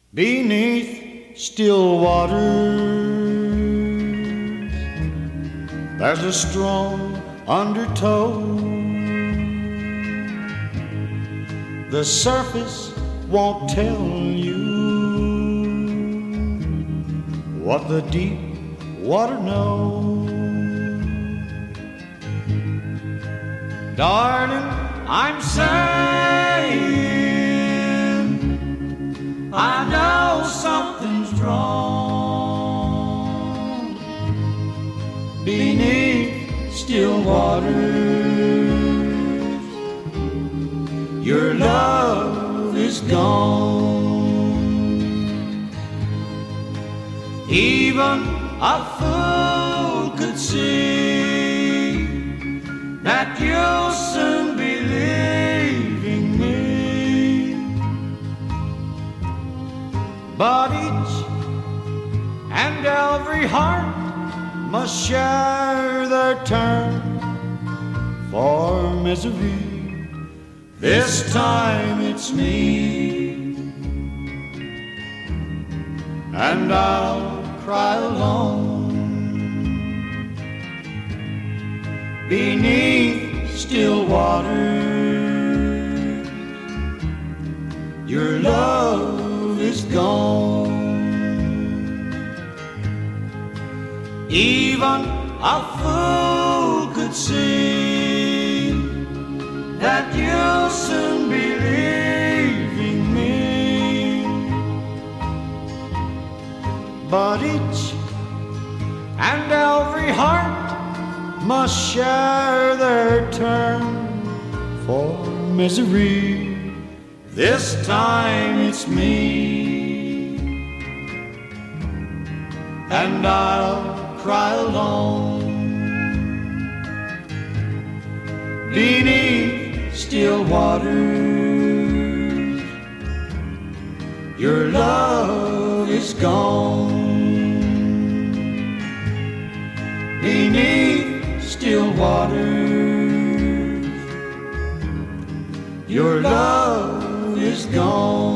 Beneath still waters, there's a strong undertow. The surface won't tell you what the deep water knows. Darling, I'm saying I know something's wrong. Beneath still waters, your love is gone. Even a fool could see that you'll soon be leaving me. But each and every heart must share their turn for misery. This time it's me, and I'll cry alone. Beneath still waters, your love is gone. Even a fool could see that you'll soon be leaving me. But each and every heart must share their turn for misery. This time it's me, and I'll cry alone. Beneath still waters, your love is gone. Beneath still waters, your love is gone.